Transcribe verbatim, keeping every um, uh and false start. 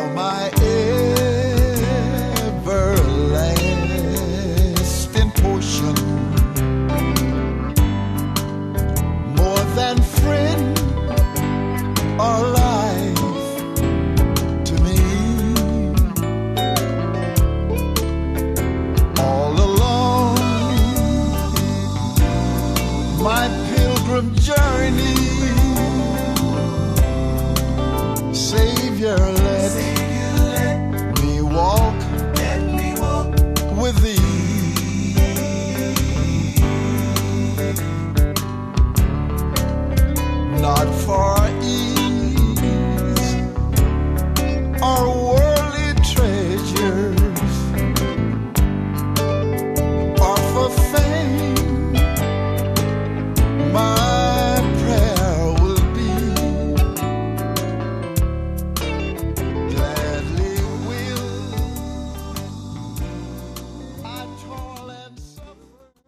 Thou my everlasting portion, more than friend or life to me. All along my pilgrim journey, Savior, let me walk with thee. Not far